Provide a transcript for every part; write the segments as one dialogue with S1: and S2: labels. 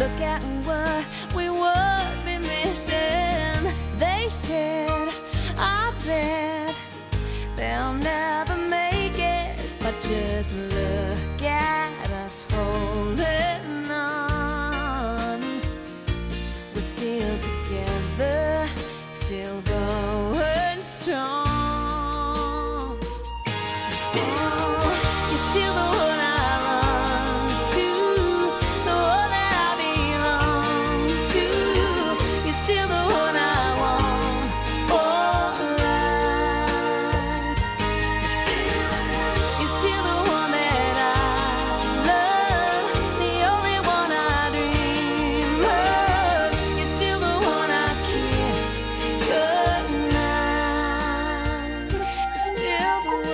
S1: look at what we would be missing. They said, I bet they'll never make it, but just look at us holding on. We're still together, still going strong. You're still the one I run to, the one that I belong to. You're still the one I want for life. You're still the one that I love, the only one I dream of. You're still the one I kiss goodnight. You're still the one.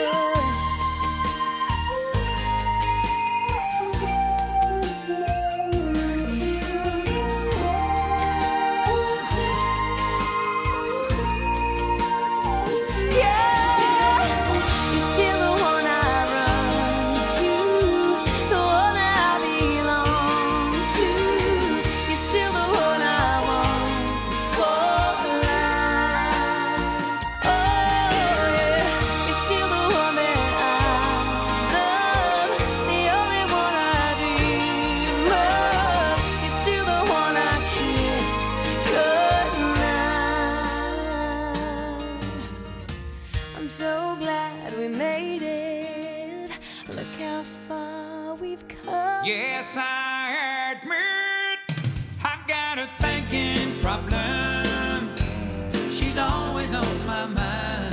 S1: I'm so glad we made it. Look how far we've come.
S2: Yes, I admit I've got a thinking problem. She's always on my mind.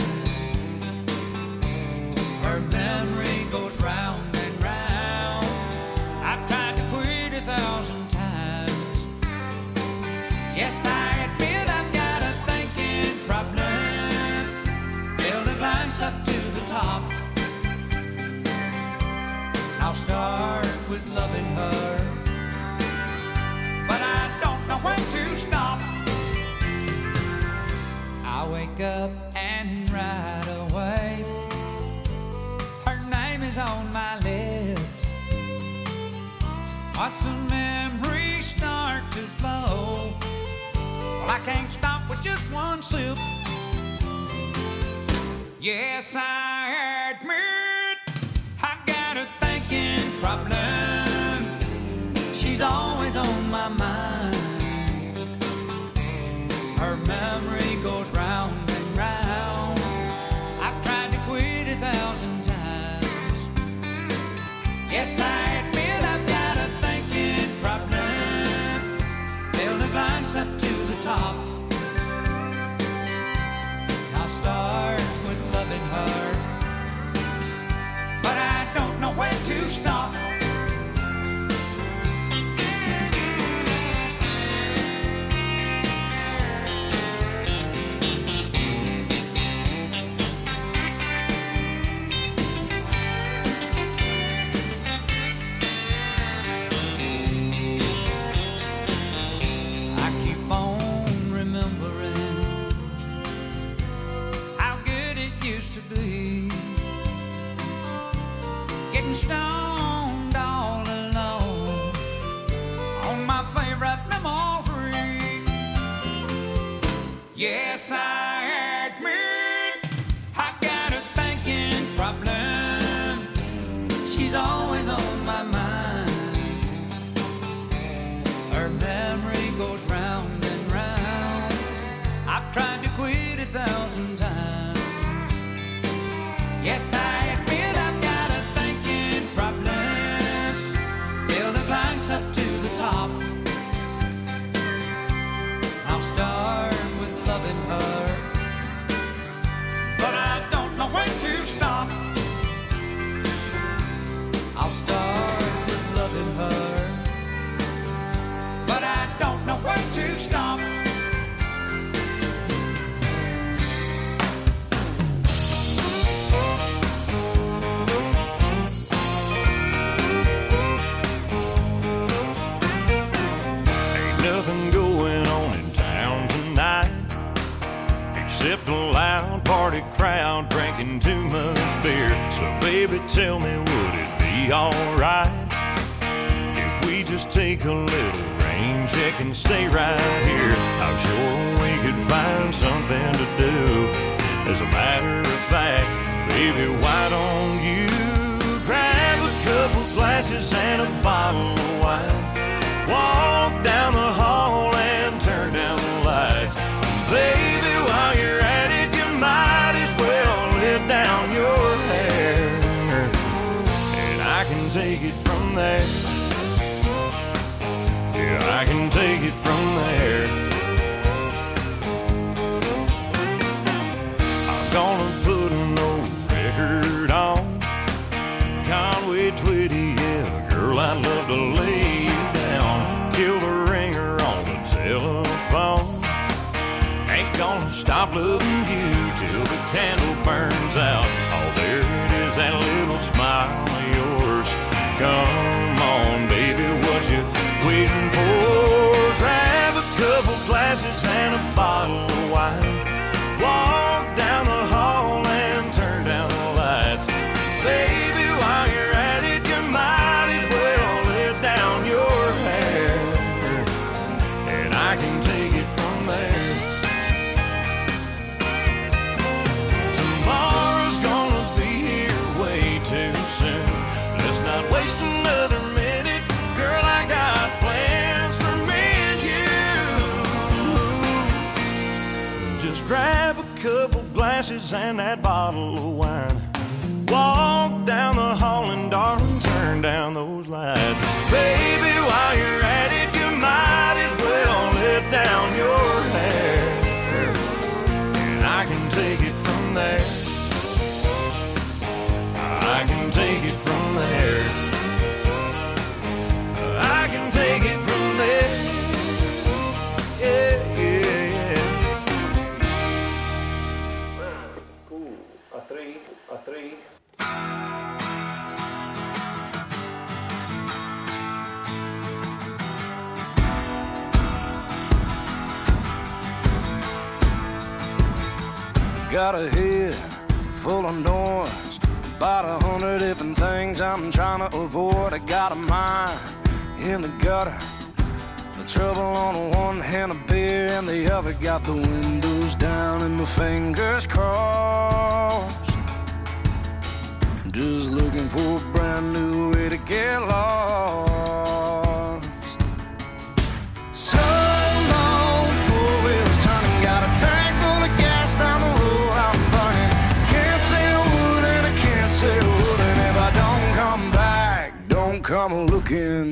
S2: Her memory goes round and round. I've tried to quit 1,000 times. Yes, I admit I've got a thinking problem. Up to the top. I'll start with loving her, but I don't know when to stop. I wake up and right away her name is on my lips. Watch the memories start to flow. Well, I can't stop with just one sip. Yes, I admit I've got a thinking problem. She's always on my mind. Her memory goes round and round. I've tried to quit 1,000 times. Yes, I admit I've got a thinking problem. Fill the glass up to the top. I'll start loving her, but I don't know when to stop. I keep on remembering used to be getting stoned all alone on my favorite memory. Yes, I admit I've got a thinking problem. She's always on my mind. Her memory goes round and round. I've tried to quit 1,000 times. Yes, I admit I've got a thinking problem. Fill the glass up to the top. I'll start with loving her, but I don't know when to stop. I'll start with loving her, but I don't know when to stop.
S3: Nothing going on in town tonight except a loud party crowd drinking too much beer. So baby, tell me, would it be alright if we just take a little rain can check and stay right here. I'm sure we could find something to do. As a matter of fact, baby, why don't you grab a couple glasses and a bottle of wine? Walk down the hall and turn down the lights. Baby, while you're at it, you might as well let down your hair, and I can take it from there. Yeah, I can take it from there. I'm gonna put an old record on Conway Twitty, yeah, girl, I'd love to lay you down. Kill the ringer on the telephone. Ain't gonna stop loving you till the candle burns out. Oh, there it is, that little smile of yours. Come on, baby, what you waiting for? Grab a couple glasses and a bottle of wine. Walk down the hall and turn down the lights. Baby, while you're at it, you might as well let down your hair, and I can take it from there. Tomorrow's gonna be here way too soon. Let's not waste another minute. Girl, I got plans for me and you. Just grab a couple glasses and that bottle of wine. Walk down the hall and darling, turn down those lights. Baby, while you're at it, you might as well let down your hair, and I can take it from there. I can take it from there. I can take it from there. Yeah, yeah, yeah. 1, 2, 3, 3.
S4: Got a head full of noise, about 100 different things I'm trying to avoid. I got a mind in the gutter, the trouble on the one hand, a beer in the other. Got the windows down and my fingers crossed, just looking for a brand new way to get lost. So long, four wheels turning, got a tank full of gas down the road I'm burning. Can't say a word and I can't say a word, and if I don't come back, don't come looking.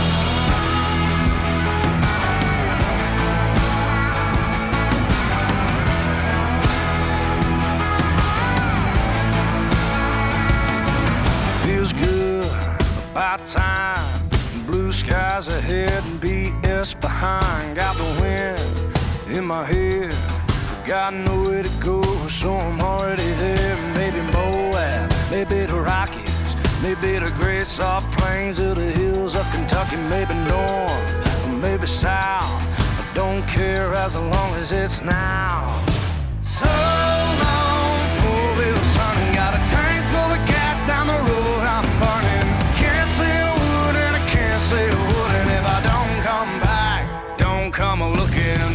S4: Feels good, about time. Blue skies ahead and BS behind. Got the wind in my head, got nowhere to go, so I'm already there. Maybe Moab, maybe the Rockies, maybe the great soft plains of the hills of Kentucky. Maybe north, or maybe south, I don't care as long as it's now. So long, four wheels turning, got a tank full of gas down the road I'm burning. Can't say a word and I can't say a word, and if I don't come back, don't come looking.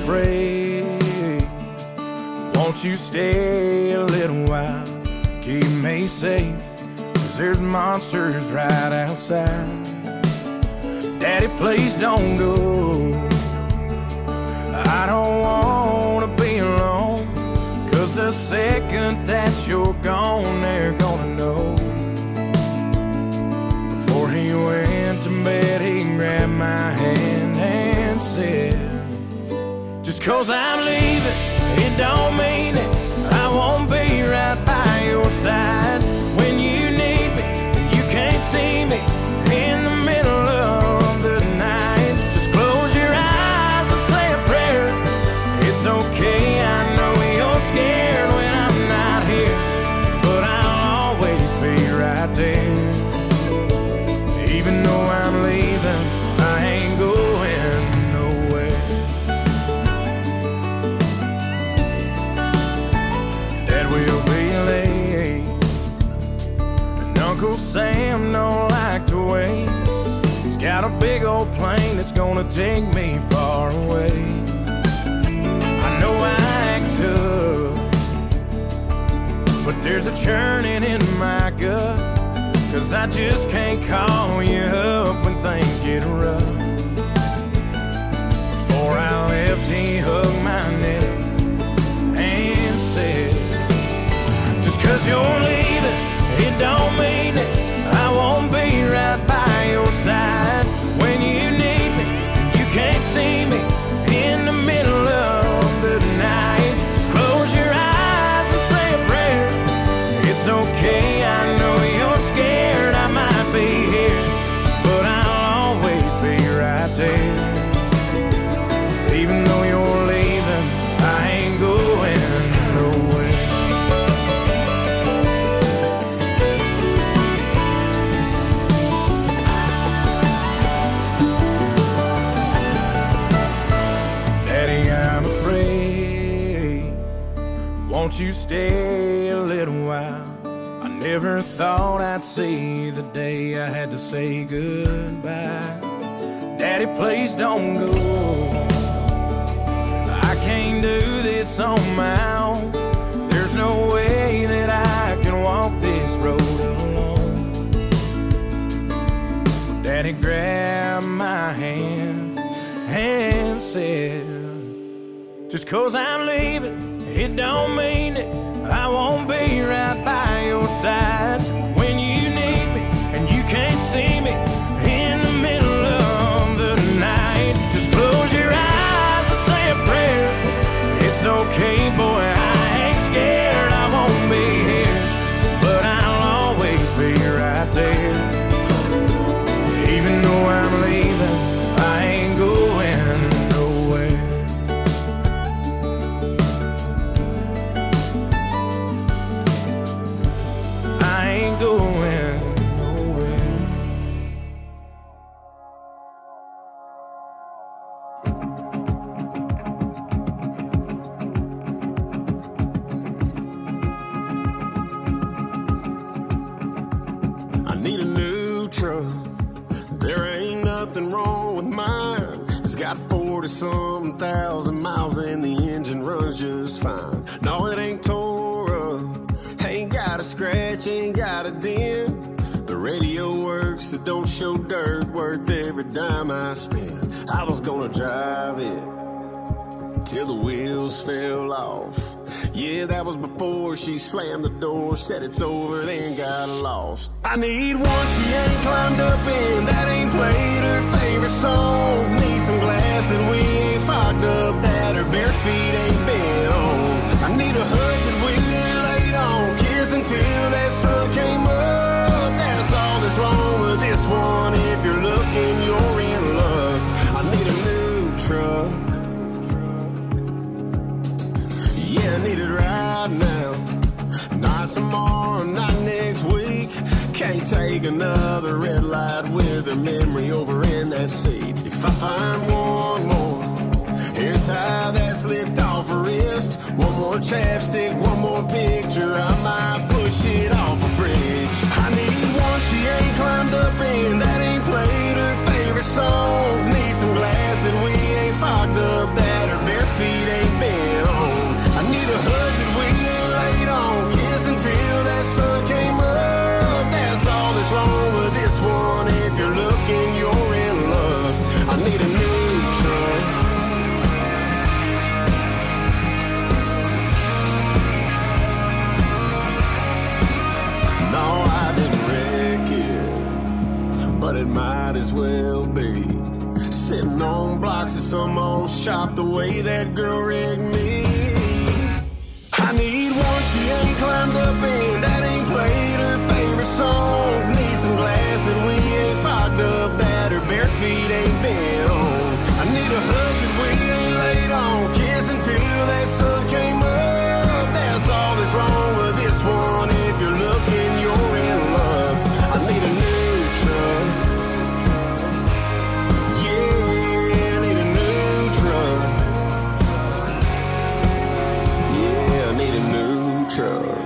S4: afraid. Won't you stay a little while? Keep me safe, 'cause there's monsters right outside. Daddy, please don't go. I don't wanna be alone, 'cause the second that you're gone, they're gonna know. Before he went to bed, he grabbed my hand and said, just 'cause I'm leaving, it don't mean it. I won't be right by your side when you need me and you can't see me in the middle of the night. Just close your eyes and say a prayer. It's okay, I know you're scared when I'm not here, but I'll always be right there. Even though I'm leaving, I ain't going nowhere. Dad will be late, and Uncle Sam don't like to wait. He's got a big old plane that's gonna take me far away. I know I act tough, but there's a churning in my gut, 'cause I just can't call you up when things get rough. Before I left, he hugged my neck and said, just 'cause you're leaving, it don't mean it. I won't be right by your side when you need me. You can't see me in the middle of the night. Just close your eyes and say a prayer. It's okay, I know you're scared. I might be here, but I'll always be right there. Even though you're leaving, I ain't going nowhere. Daddy, I'm afraid. Won't you stay a little while? I never thought I'd see the day I had to say goodbye. Daddy, please don't go. I can't do this on my own. There's no way that I can walk this road alone. Daddy grabbed my hand and said, just 'cause I'm leaving, it don't mean it. I won't be right by your side when you need me and you can't see me in the middle of the night. Just close your eyes and say a prayer. It's okay, boy, I ain't scared. I won't be here, but I'll always be right there. Even though I'm leaving, I ain't going nowhere. I ain't going nowhere.
S5: I need a new truck. There ain't nothing wrong with mine. It's got 40-some thousand miles and the engine runs just fine. No, it ain't tore up, ain't got a scratch, ain't got a dent. The radio works, it don't show dirt, worth every dime I spend. I was gonna drive it till the wheels fell off. Yeah, that was before she slammed the door, said it's over, then got lost. I need one she ain't climbed up in, that ain't played her favorite songs. Need some glass that we ain't fogged up, that her bare feet ain't been on. I need a hood that we ain't laid on, kiss until that sun came up. That's all that's wrong with this one. If you're looking, you're in luck. I need a new truck. Yeah, I need it right now. Not tomorrow, not next week. Can't take another red light with her memory over in that seat. If I find one more hair tie that slipped off her wrist, one more chapstick, one more picture, I might push it off a bridge. I need one she ain't climbed up in, that ain't played her favorite songs. Need some glass that we ain't fogged up, that her bare feet some old shop the way that girl rigged me. I need one she ain't climbed up in, that ain't played her favorite songs. Need some glass that we ain't fogged up, that her bare feet ain't been on. I need a hug that we ain't laid on, kiss until that sun came up. That's all that's wrong with this one. If you're looking, you're in love. I need a new truck. Yeah, I need a new truck. Yeah, I need a new truck.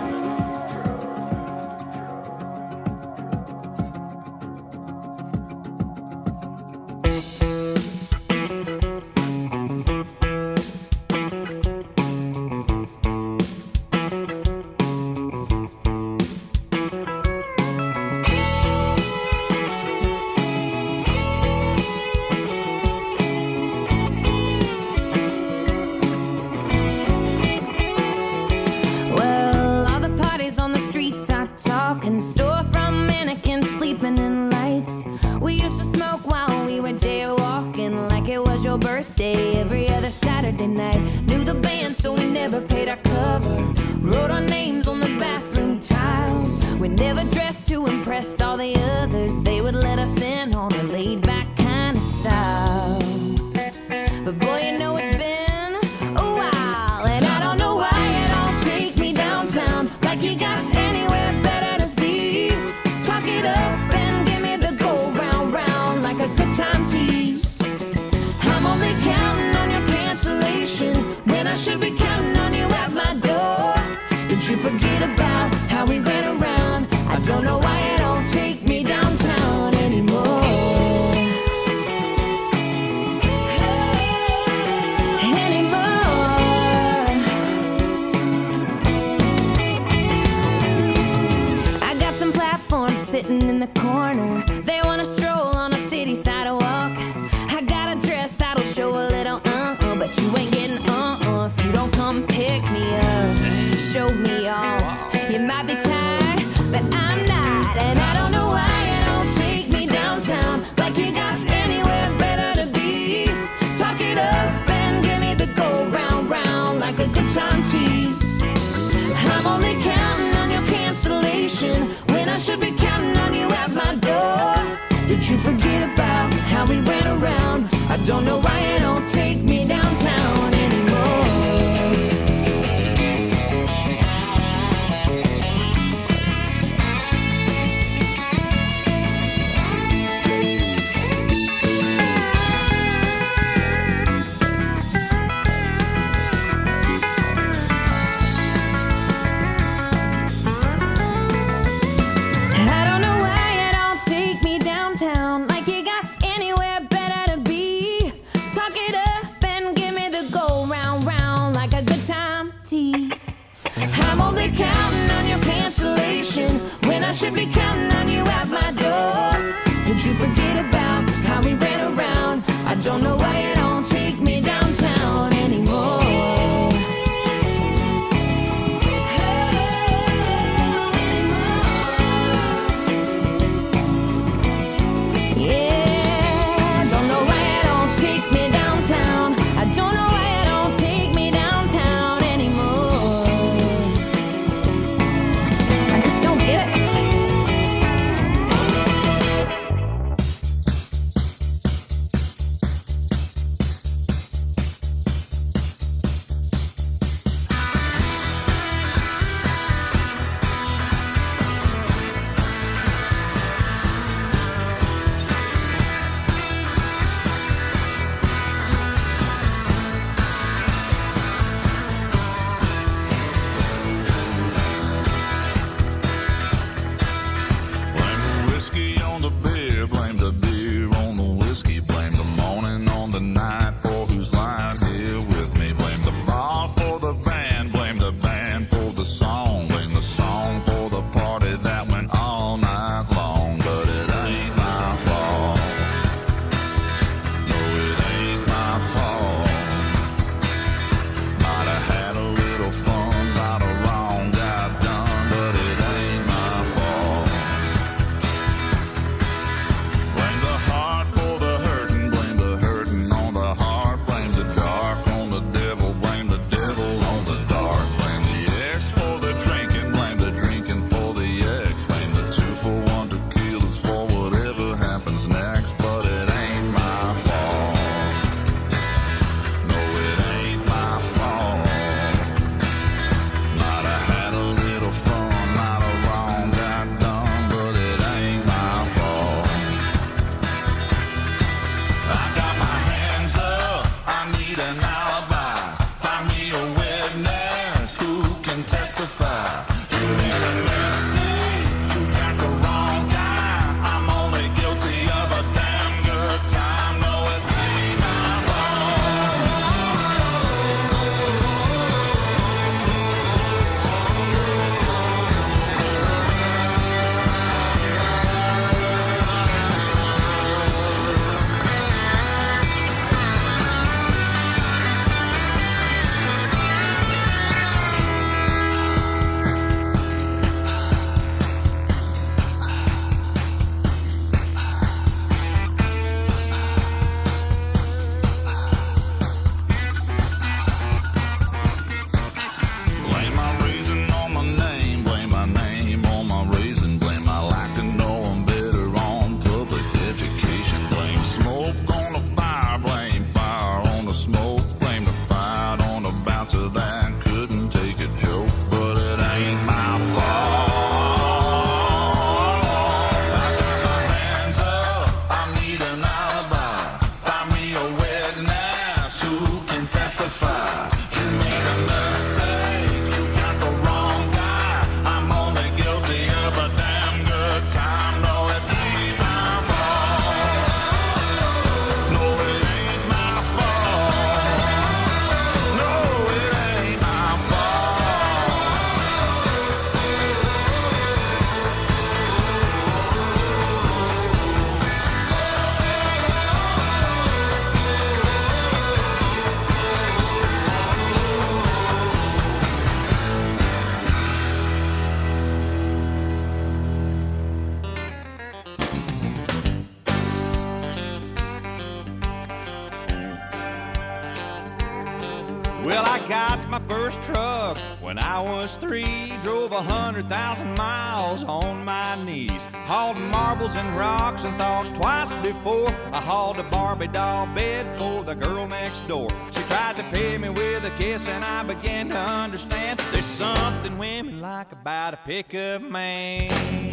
S3: Well, I got my first truck when I was 3. Drove 100,000 miles on my knees. Hauled marbles and rocks and thought twice before I hauled a Barbie doll bed for the girl next door. She tried to pay me with a kiss and I began to understand there's something women like about a pickup man.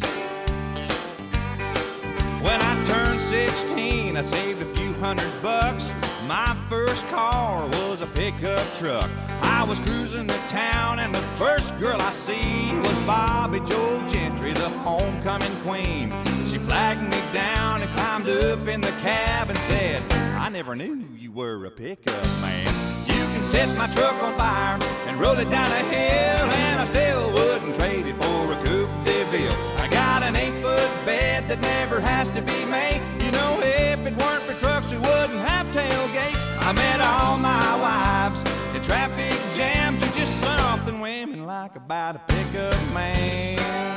S3: When I turned 16, I saved a few $100. My first car was a pickup truck. I was cruising the town and the first girl I see was Bobby Joe Gentry, the homecoming queen. She flagged me down and climbed up in the cab and said, I never knew you were a pickup man. You can set my truck on fire and roll it down a hill, and I still wouldn't trade it for a Coupe de Ville. I got an 8-foot bed that never has to be made. You know, if it weren't for trucks, we wouldn't have tailgates. I met all my wives in traffic jams. There's just something women like about a pickup man.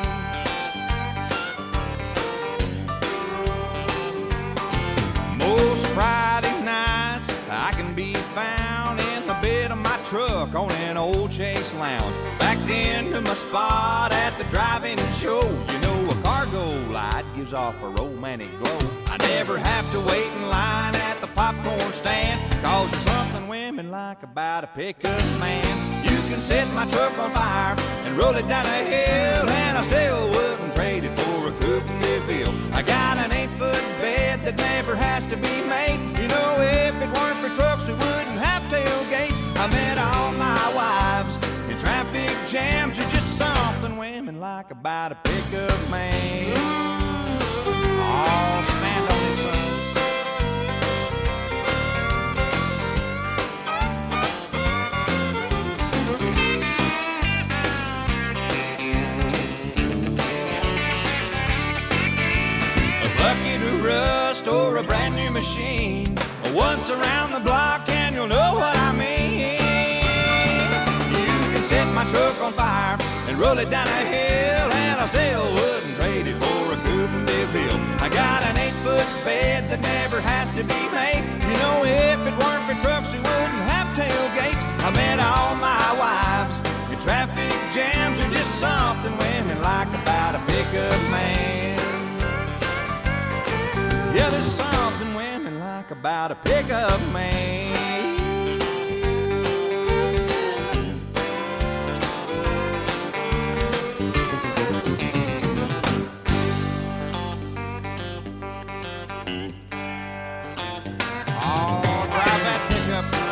S3: Most Friday nights I can be found in the bed of my truck on an old Chase Lounge, backed into my spot at the drive-in show. You know, a cargo light gives off a romantic glow. I never have to wait in line at the popcorn stand, 'cause there's something women like about a pickup man. You can set my truck on fire and roll it down a hill, and I still wouldn't trade it for a Coupe de Ville. I got an 8-foot bed that never has to be made. You know, if it weren't for trucks, we wouldn't have tailgates. I met all my wives in traffic jams. There's just something women like about a pickup man. Oh, stand on this one. A bucket of rust or a brand new machine, once around the block and you'll know what I mean. You can set my truck on fire and roll it down a hill, and I still wouldn't trade it for a Coupe de Ville. I got an 8-foot bed that never has to be made. You know, if it weren't for trucks, we wouldn't have tailgates. I met all my wives in traffic jams. There's just something women like about a pickup man. Yeah, there's something women like about a pickup man. Oh, drive that pickup, son.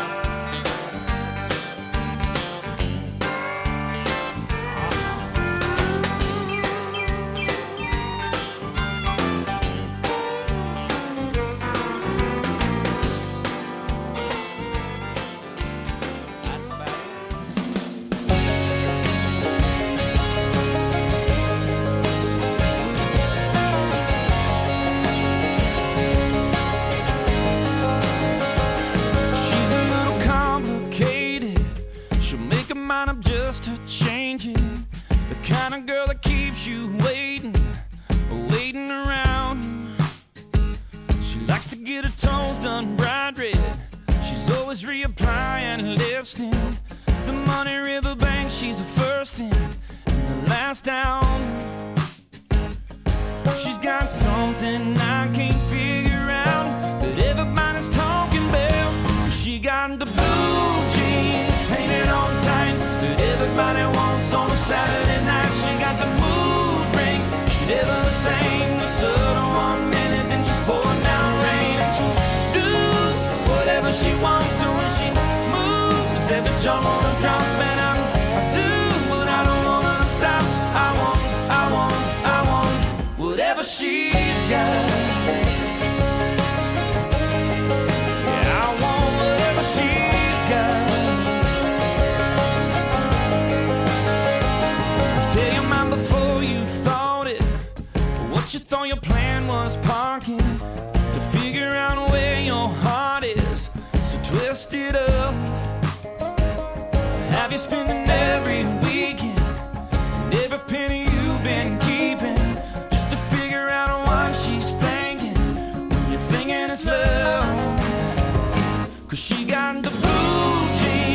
S6: Cause she got the blue jeans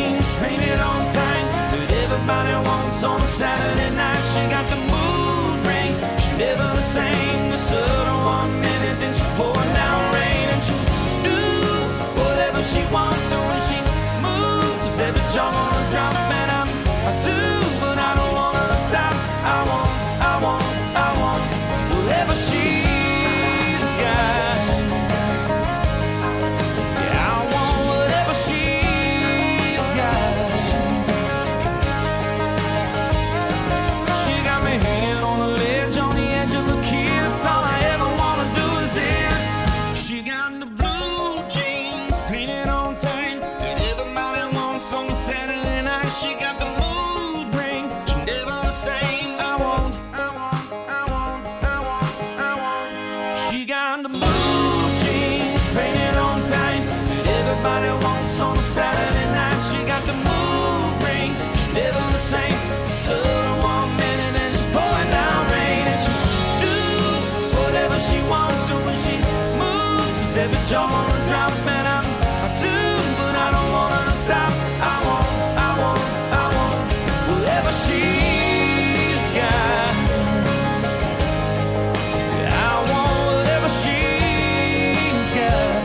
S2: everybody wants on a Saturday night. She got the mood ring, she live on the same southern 1 minute, and she pouring down rain, and she do whatever she wants. So when she moves, every jaw on a drop, and I do, but I don't want her to stop. I want whatever she's got. I want whatever she's got.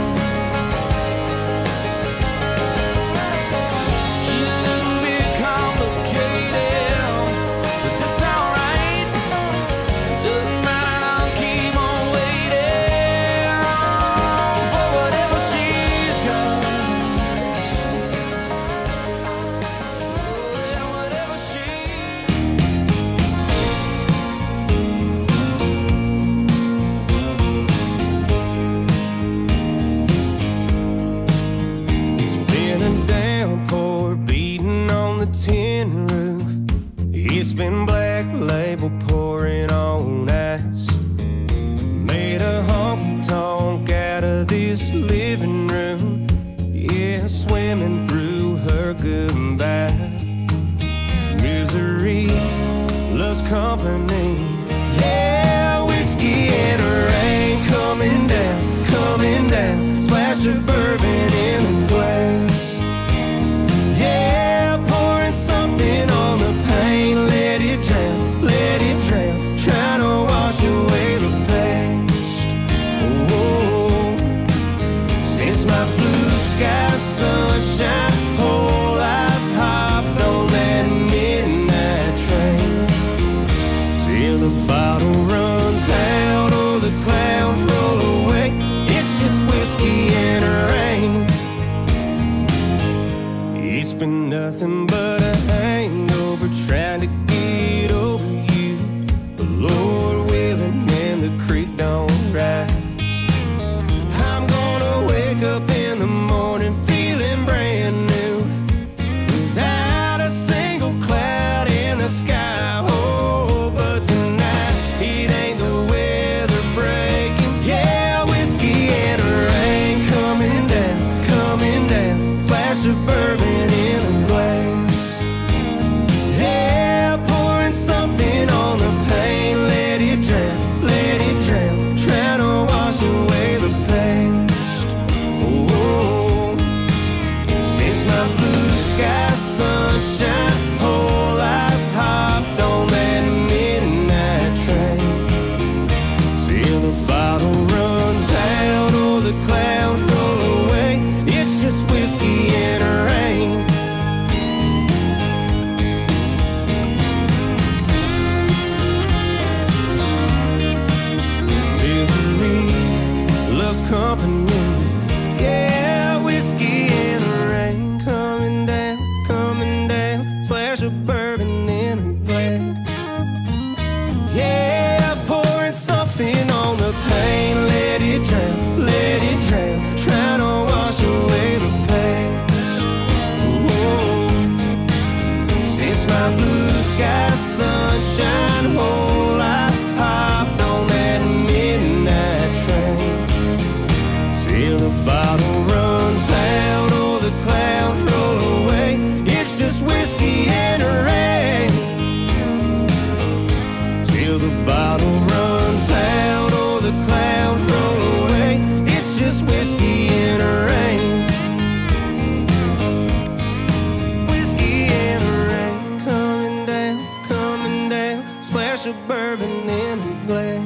S2: She's a little bit complicated, but that's alright. Doesn't matter, I'll keep on waiting for whatever she's got. Whatever she.
S6: It's been a downpour beating on the tin roof. It's been Black Label pouring on ice. Made a honky tonk out of this living room. Yeah, swimming through her goodbye. Misery loves company. Yeah, whiskey and rain coming down, coming down. Splash of bourbon in the glass. Yeah, pouring something on the pain. Let it drown, let it drown. Trying to wash away the past. Oh, since my blue sky sunshine, whole life hopped on that midnight train. Till the bottle runs out or the clouds roll away. It's just whiskey and rain. It's been nothing but a hangover trying to get over you. The Lord willing and the creek don't rise. I'm gonna wake up in the morning feeling brand new, without a single cloud in the sky. Oh, but tonight it ain't the weather breaking. Yeah, whiskey and rain coming down, coming down. Splash of bourbon in the glass. Yeah, pouring something on the pain. Let it drown, let it drown. Trying to wash away the past. Oh, since my blue sky sunshine, whole life hopped on that midnight train. Till the bottle runs out or the clouds roll away. It's just whiskey and rain. Misery loves company. Yeah, whiskey and rain coming down, coming down. Splash of bourbon in a glass. Yeah, pouring something on the pain. Let it drown, let it drown. Trying to wash away the past. Whoa. Since my blue sky sunshine, whole life hopped on that midnight train. Till the bottle runs out or the clouds roll away. It's just whiskey and rain. Till the bottle runs out or the clouds roll away. It's just whiskey and rain. Whiskey and rain coming down, coming down. Splash of bourbon in a glass.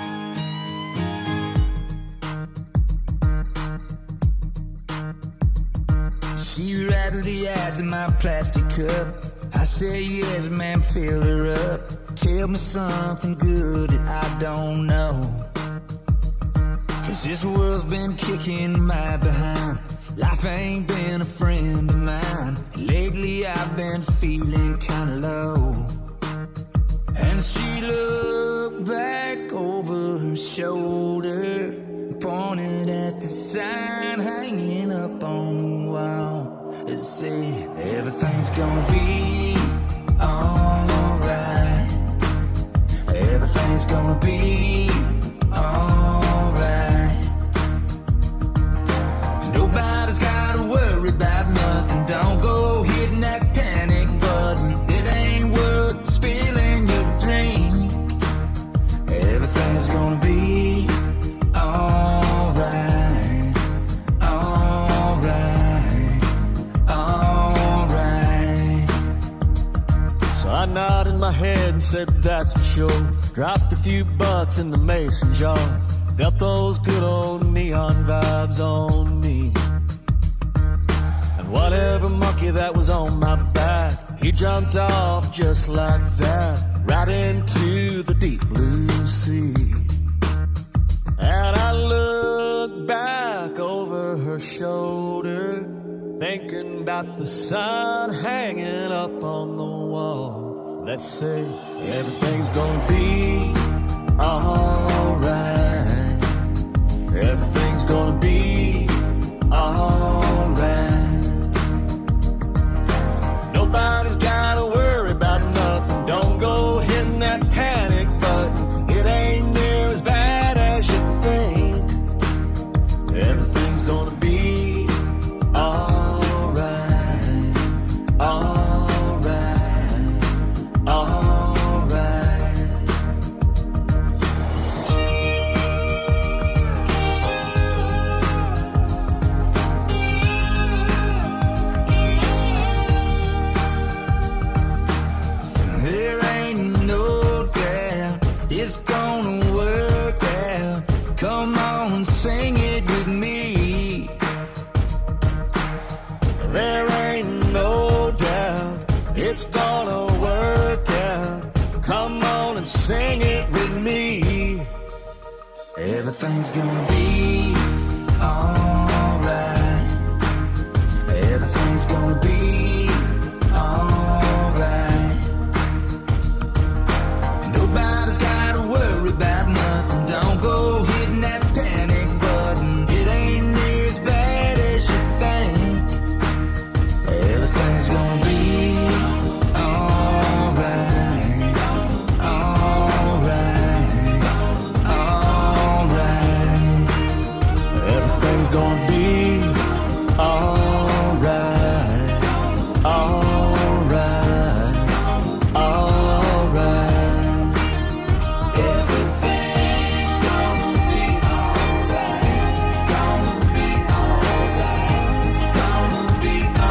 S7: She rattled the ice in my plastic cup. I said, yes, ma'am, fill her up. Tell me something good that I don't know. 'Cause this world's been kicking my behind. Life ain't been a friend of mine. Lately I've been feeling kinda low. And she looked back over her shoulder, pointed at the sign hanging up on the wall. It said, everything's gonna be alright. Everything's gonna be alright. Nobody's
S8: and said that's for sure. Dropped a few bucks in the mason jar. Felt those good old neon vibes on me. And whatever monkey that was on my back, he jumped off just like that, right into the deep blue sea. And I looked back over her shoulder, thinking about the sign hanging up on the wall that say everything's gonna be alright. Everything's gonna be alright. Nobody's gotta worry about nothing. Don't go hitting that panic button. It ain't near as bad as you think. Everything's gonna be alright. Alright. Alright.
S7: There ain't no doubt it's gonna work out. Come on, sing it with me.
S8: There ain't no doubt it's gonna work out. Come on and sing it with me.
S7: Everything's gonna be alright. Everything's gonna be alright. Nobody's gotta worry about nothing. Don't go hitting that panic button. It ain't near as bad as you think. Everything's gonna be alright. Alright. Alright.
S8: Everything's gonna be alright. Alright. Alright.
S7: Everything's gonna be alright. It's gonna be alright. It's gonna be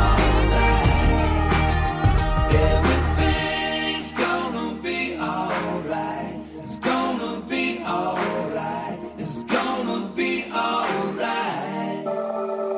S7: alright. Everything's gonna be alright. It's gonna be alright. It's gonna be alright.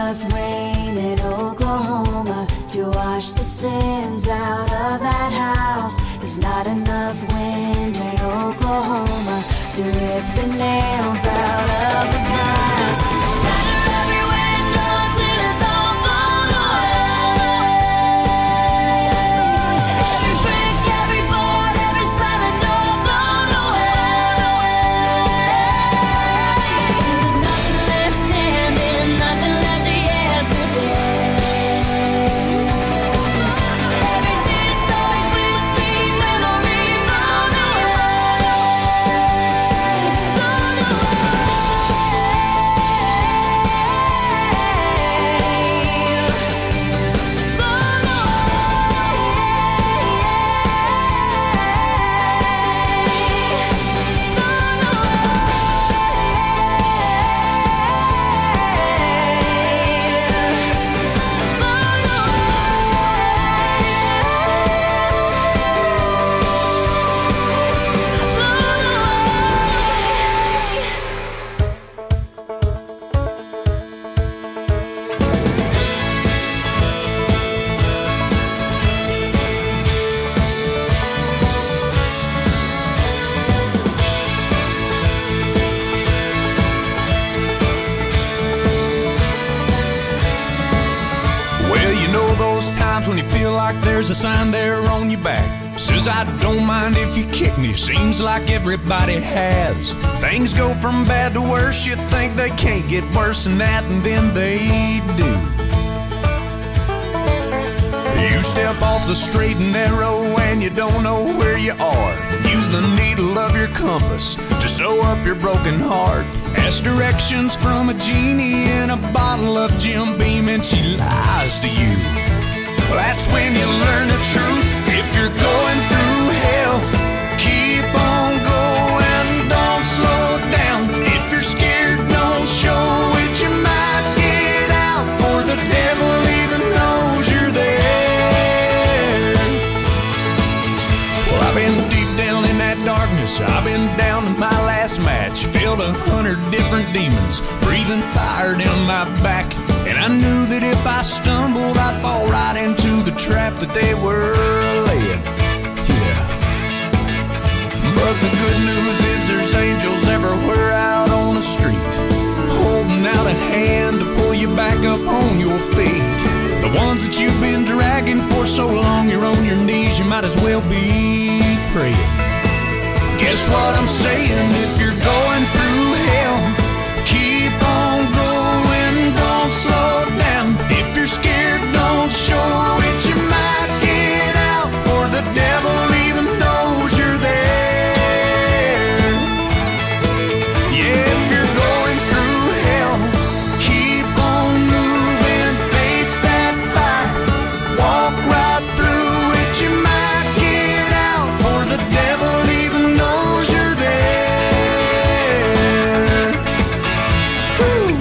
S1: enough rain in Oklahoma to wash the sins out of that house. There's not enough wind in Oklahoma to rip the nails out of the past. Shatter every window till it's all blown away. Every brick, every board, every slamming door blown away. Till there's nothing left standing, nothing left to yesterday. Every tear so sweet, sweet memory blown away. Blown away.
S2: Well, you know those times when you feel like there's a sign there on your back. Says, I don't mind if you kick me. Seems like everybody has. Things go from bad to worse. You think they can't get worse than that, and then they do. You step off the straight and narrow and you don't know where you are. Use the needle of your compass to sew up your broken heart. Ask directions from a genie in a bottle of Jim Beam and she lies to you. Well, that's when you learn the truth. If you're going through hell, keep on going, don't slow down. If you're scared, don't show it. You might get out, or the devil even knows you're there. Well, I've been deep down in that darkness. I've been down to my last match. Filled 100 different demons, breathing fire down my back. And I knew that if I stumbled, I'd fall right into the trap that they were laying. Yeah. But the good news is there's angels everywhere out on the street, holding out a hand to pull you back up on your feet. The ones that you've been dragging for so long, you're on your knees, you might as well be praying. Guess what I'm saying? If you're going through hell, keep on going, don't slow down. If you're scared, don't show it. You might get out, or the devil even knows you're there. Yeah, if you're going through hell, keep on moving, face that fire, walk right through it. You might get out, or the devil even knows you're there. Woo.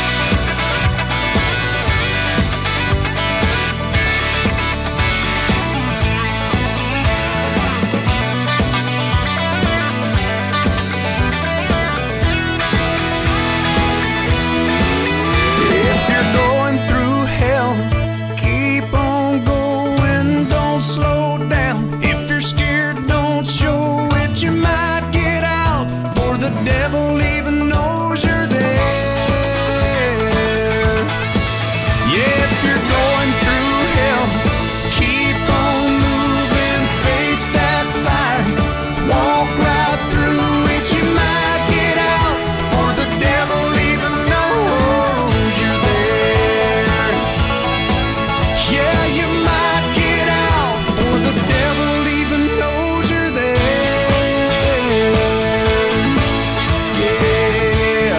S2: If you're going through hell, keep on going, don't slow down. If you're scared, don't show it. You might get out, for the devil even knows you're there. Yeah, if you're going through hell, keep on moving, face that fire, walk right through it. You might get out, for the devil even knows you're there. Yeah, you might get out, for the devil even knows you're there. Yeah.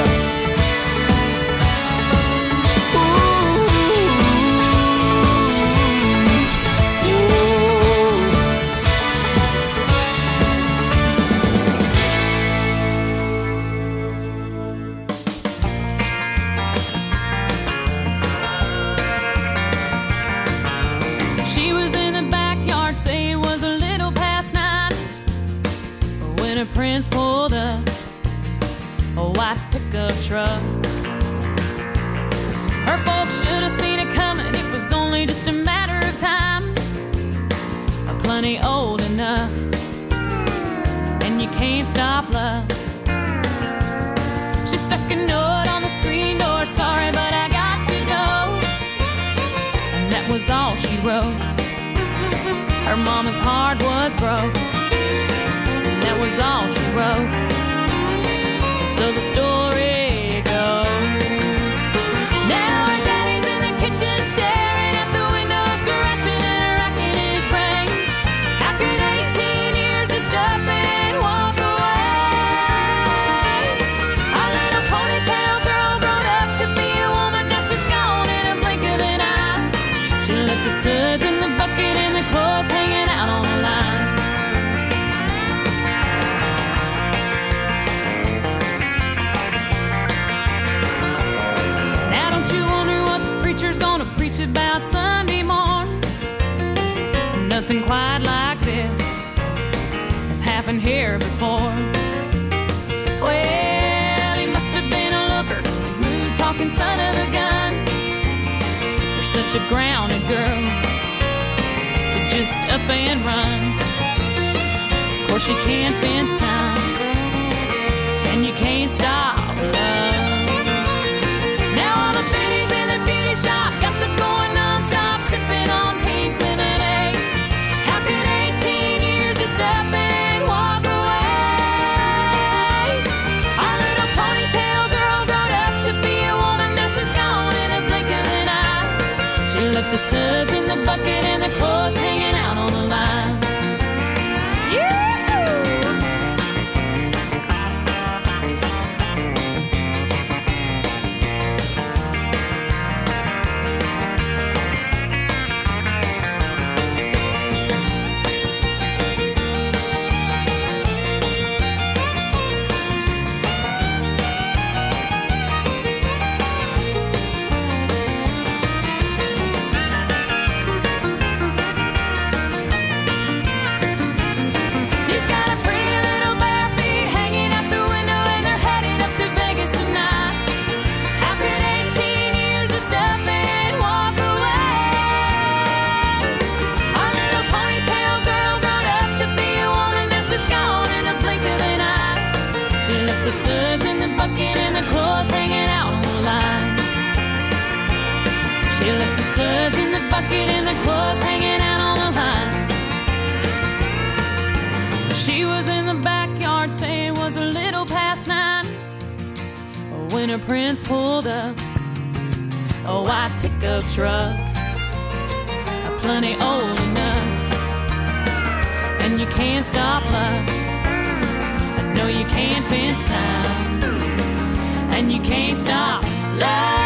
S9: She was in the backyard, say it was a little past 9, when her prince pulled up a white pickup truck. Her folks should have seen it coming. It was only just a matter of time. I'm plenty old enough, and you can't stop love. She stuck a note on the screen door. Sorry, but I got to go. And that was all she wrote. Her mama's heart was broke. And that was all she wrote. So the story goes. Now her daddy's in the kitchen staring at the window, scratching and racking his brain. How could 18 years just up and walk away? Our little ponytail girl grown up to be a woman, now she's gone in a blink of an eye. She left the suds in the bucket and the clothes hanging out on the line. About Sunday morn, nothing quite like this has happened here before. Well, he must have been a looker, smooth talking son of a gun. You're such a grounded girl to just up and run. Of course you can't fence time, and you can't stop love. Now all the biddies in the beauty shop gossip going non-stop, sipping on pink lemonade. How could 18 years just up and walk away? Our little ponytail girl grown up to be a woman, now she's gone in a blink of an eye. She left the suds in the bucket and the clothes hanging out on the line. The suds in the bucket and the clothes hanging out on the line. She left the suds in the bucket and the clothes hanging out on the line. She was in the backyard saying it was a little past 9 when her prince pulled up a white pickup truck, plenty old enough, and you can't stop love. No, you can't fence time, and you can't stop love.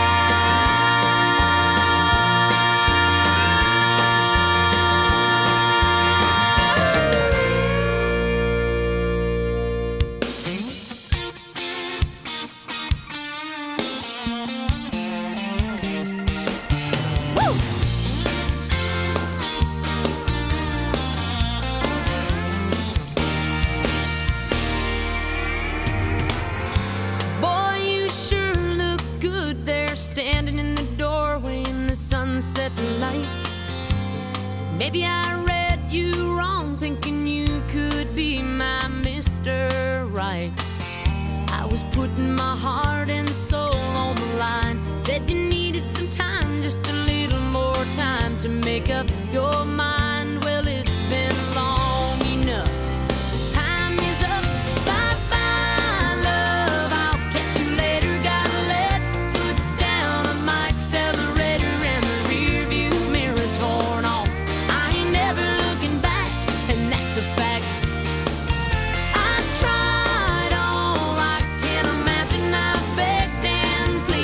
S9: Sunset light. Maybe I read you wrong, thinking you could be my Mr. Right. I was putting my heart and soul on the line. Said you needed some time, just a little more time to make up your mind. Well, it's been long enough. Time is up. Bye-bye, love. I'll catch you later. Gotta let foot down on my accelerator.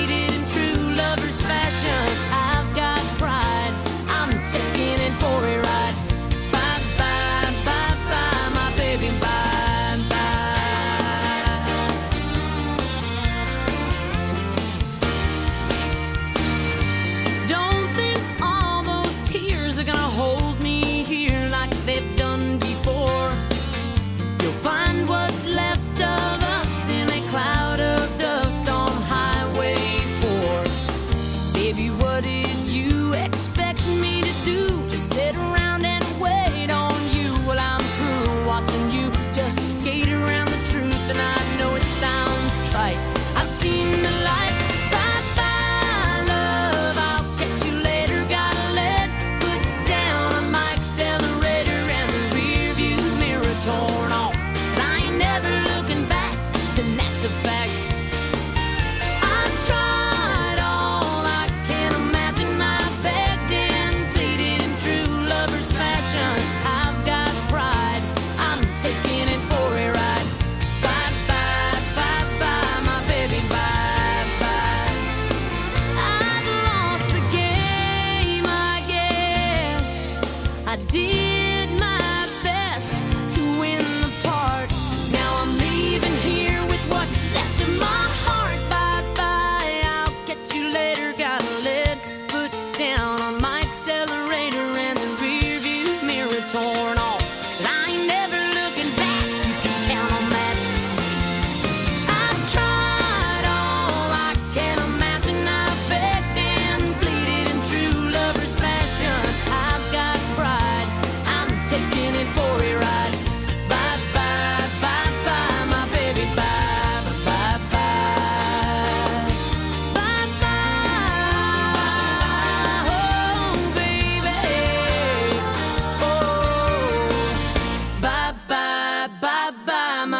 S9: I've got pride, I'm taking it for a ride.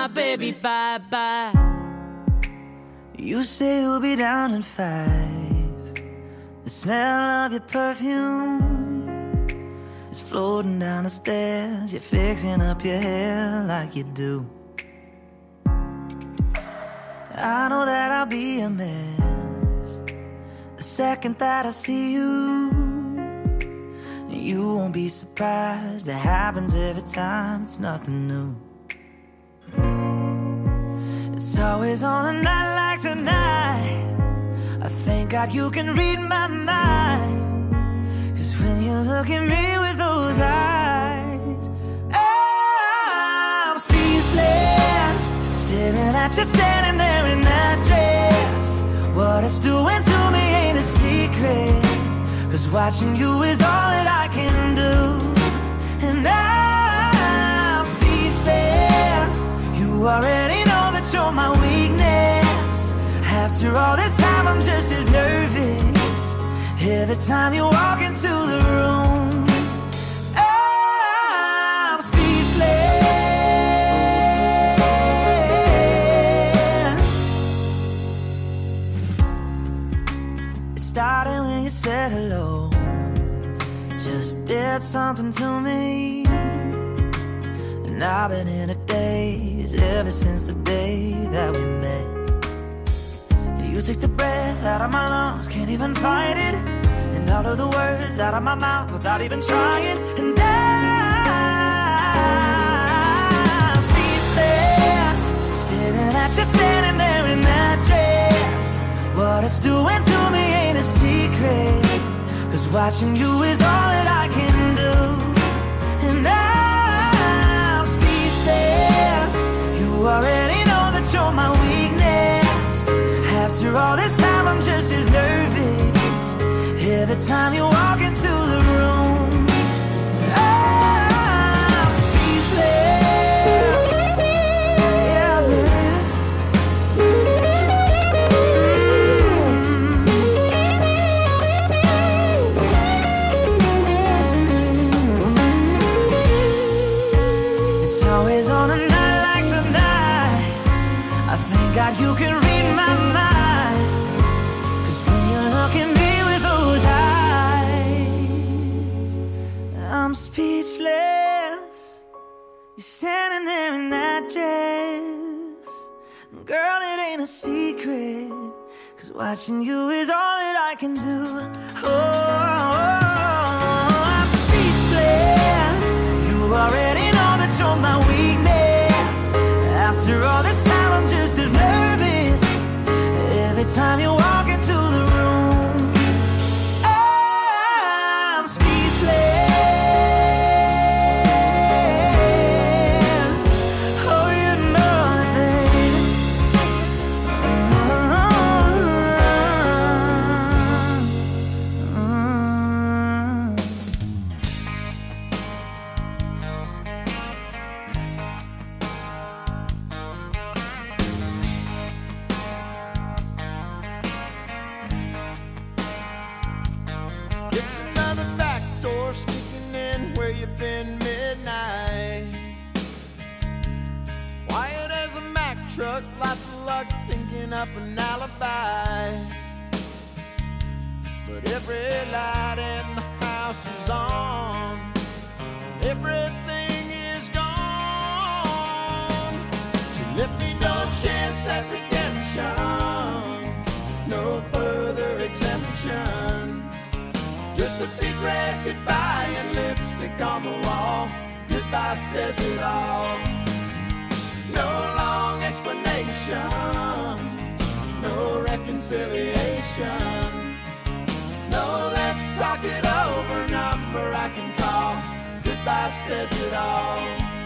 S9: my baby bye-bye.
S1: You say you'll be down in 5. The smell of your perfume is floating down the stairs. You're fixing up your hair like you do. I know that I'll be a mess the second that I see you. You won't be surprised, it happens every time, it's nothing new. It's always on a night like tonight. I thank God you can read my mind. 'Cause when you look at me with those eyes, I'm speechless, staring at you standing there in that dress. What it's doing to me ain't a secret, 'cause watching you is all that I can do. And I'm speechless. You already know that you're my weakness. After all this time I'm just as nervous every time you walk into the room. I'm speechless. It started when you said hello, just did something to me. And I've been in a daze ever since the day that we met. You took the breath out of my lungs, can't even fight it. And all of the words out of my mouth without even trying. And I'm speechless, staring at you standing there in that dress. What it's doing to me ain't a secret, 'cause watching you is all that I can do. And I'm speechless. You already know that you're my weakness. After all this time I'm just as nervous every time you walk into the room. I'm speechless. Yeah, baby. It's always on a night like tonight. I thank God you can read my mind. 'Cause when you look at me with those eyes, I'm speechless. You're standing there in that dress. Girl, it ain't a secret, 'cause watching you is all that I can do. Oh, I'm speechless. You already know that you're my weakness. After all this time I'm just as nervous every time you walk into the room. I'm speechless. Oh, you know it, baby.
S5: It's another back door sneaking in where you've been midnight. Quiet as a Mack truck, lots of luck thinking up an alibi. But every light in the house is on, everything is gone. She left me no chance at redemption, no further exemption. Just a big red goodbye and lipstick on the wall. Goodbye says it all. No long explanation, no reconciliation. No, let's talk it over, number I can call. Goodbye says it all.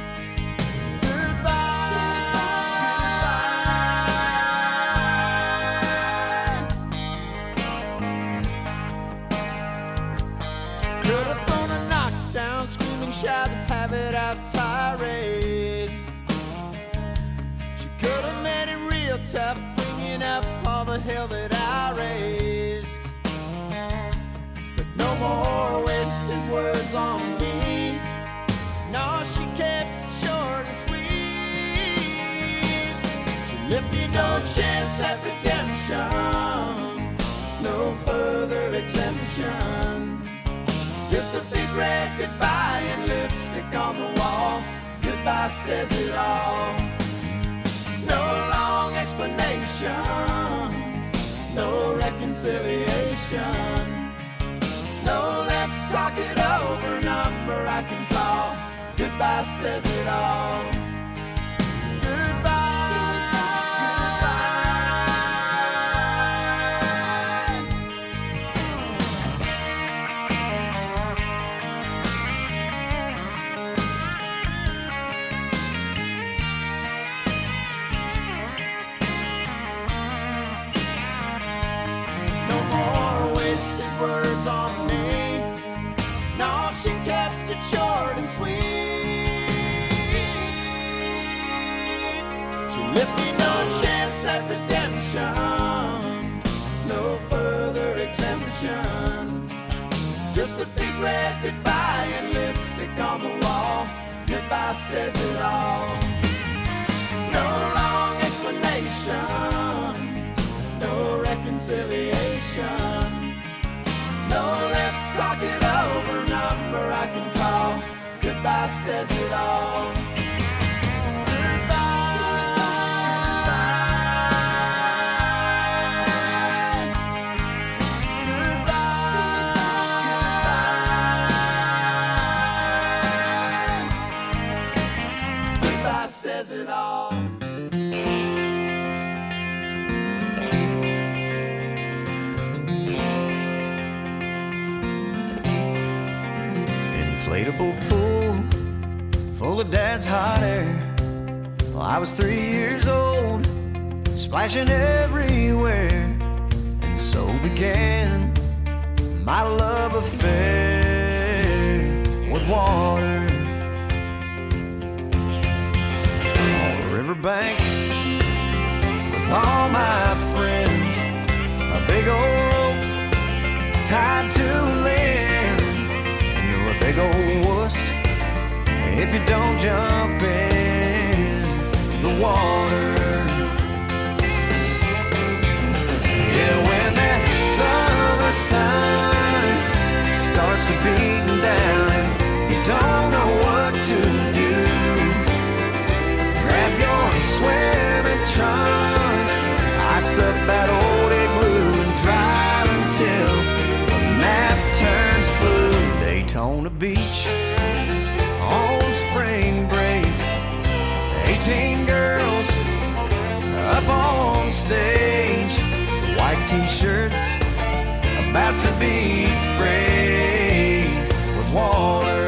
S5: Could have thrown a knockdown, screaming, shout, have it out tirade. She could have made it real tough, bringing up all the hell that I raised. But no more wasted words on me. No, she kept it short and sweet.
S2: Left you no chance at redemption, no further exemption. Just a big red goodbye and lipstick on the wall. Goodbye says it all. No long explanation, no reconciliation. No, let's talk it over, number I can call. Goodbye says it all. Words on me. No, she kept it short and sweet. She left me no chance at redemption, no further exemption. Just a big red goodbye and lipstick on the wall. Goodbye says it all. No long explanation, no reconciliation. No, let's talk it over, number I can call. Goodbye says it all. Goodbye says it all.
S8: Inflatable pool full of dad's hot air. Well, I was 3 years old, splashing everywhere, and so began my love affair with water. On the riverbank with all my friends, a big old rope tied to land. You're a big old wuss if you don't jump in the water. Yeah, when that summer sun starts to beat down and you don't know what to do, grab your swimming trunks, ice up that old igloo and drive until the map turns blue. Daytona Beach on spring break, 18 girls up on stage, white t-shirts about to be sprayed with water.